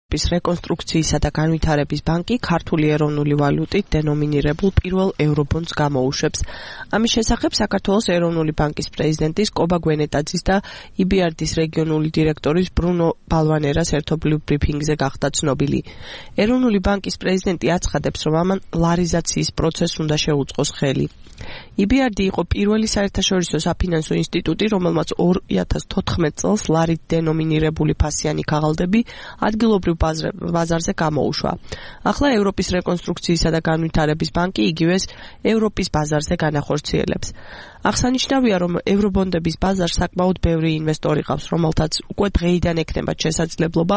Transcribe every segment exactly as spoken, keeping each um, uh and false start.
რეკონსტრუქციისა და განვითარების ბანკი ქართული ეროვნული ვალუტით დენომინირებულ პირველ ევრობონდს გამოუშვებს. ამის შესახებ საქართველოს ეროვნული ბანკის პრეზიდენტის კობა გვენეტაძის და ი ბი არ დის რეგიონული დირექტორის ბრუნო ბალვანერას ერთობლივ ბრიფინგზე გახდა ცნობილი. ეროვნული ბანკის პრეზიდენტი აცხადებს, რომ ამან ლარიზაციის პროცესს უნდა შეუწყოს ხელი. ი ბი არ დი იყო პირველი საერთაშორისო საფინანსო ინსტიტუტი, რომელმაც ორი ათას თოთხმეტ წელს ლარით დენომინირებული ფასიანი ქაღალდები ადგილობრივ ბაზარზე გამოუშვა. ახლა ევროპის რეკონსტრუქციისა და განვითარების ბანკი იგივეს ევროპის ბაზარზე განახორციელებს. აღსანიშნავია, რომ ევრობონდების ბაზარს საკმაოდ ბევრი ინვესტორი ყავს, რომელთაც უკვე დღეიდან ექნებათ შესაძლებლობა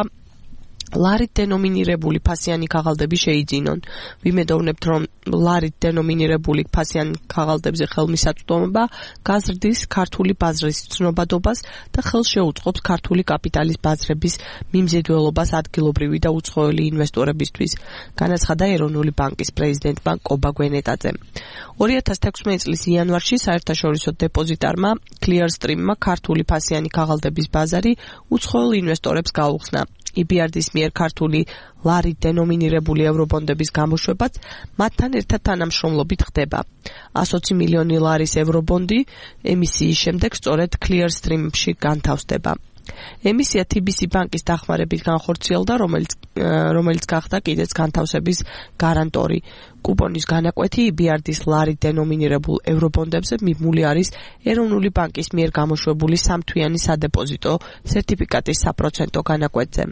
ლარით დენომინირებული ფასიანი ქაღალდები შეიძინონ. ვიმედოვნებთ, რომ ლარით დენომინირებული ფასიანი ქაღალდებზე ხელმისაწვდომობა გაზრდის ქართული ბაზრის ცნობადობას და ხელს შეუწყობს ქართული კაპიტალის ბაზრების მიმზიდველობას ადგილობრივი და უცხოელი ინვესტორებისთვის, განაცხადა ეროვნული ბანკის პრეზიდენტმა კობა გვენეტაძემ. ორი ათას თექვსმეტი წლის იანვარში საერთაშორისო დეპოზიტარმა Clearstream-მა ქართული ფასიანი ქაღალდების ბაზარი უცხოელ ინვესტორებს გაუხსნა. ი ბი არ დის მიერ ქართული ლარით დენომინირებული ევრობონდების გამოშვებაც მათთან ერთად თანამშრომლობით ხდება. ასოცი მილიონი ლარის ევრობონდი ემისიის შემდეგ სწორედ Clearstream-ში განთავსდება. ემისია თი ბი სი ბანკის დახმარებით განხორციელდა, რომელიც რომელიც გახდა კიდეც განთავსების გარანტორი. კუპონის განაკვეთი ი ბი არ დის ლარით დენომინირებულ ევრობონდებზე მიბმული არის ეროვნული ბანკის მიერ გამოშვებული სამთვიანი სადეპოზიტო სერტიფიკატის საპროცენტო განაკვეთზე.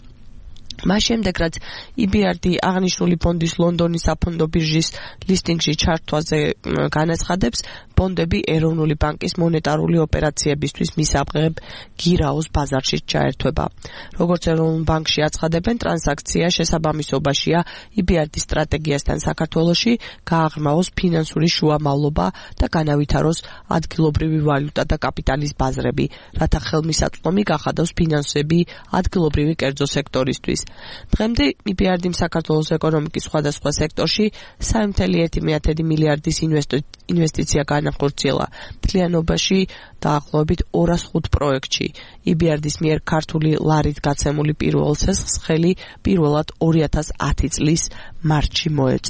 მას შემდეგ, რაც ი ბი არ დი აღნიშნული ბონდის ლონდონის საფონდო ბირჟის ლისტინგში ჩართვაზე განაცხადებს, ბონდები ეროვნული ბანკის მონეტარული ოპერაციებისთვის მისაღებ გირაოს ბაზარში ჩაერთვება. როგორც ეროვნულ ბანკში აცხადებენ, ტრანზაქცია შესაბამისობაშია ი ბი არ დის სტრატეგიასთან საქართველოში გააღრმაოს ფინანსური შუამავლობა და განავითაროს ადგილობრივი ვალუტა და კაპიტალის ბაზრები, რათა ხელმისაწვდომი გახადოს ფინანსები ადგილობრივი კერძო სექტორისთვის. დღემდე ი ბი არ დიმ საქართველოს ეკონომიკის სხვადასხვა სექტორში სამი წუთი ერთი მილიარდის ინვესტიცია განახორციელა. მთლიანობაში დაახლოებით ორას ხუთ პროექტში. ი ბი არ დის მიერ ქართული ლარით გაცემული პირველ ცესხს ხელი პირველად ორი ათას ათი წლის მარტში მოეწყო.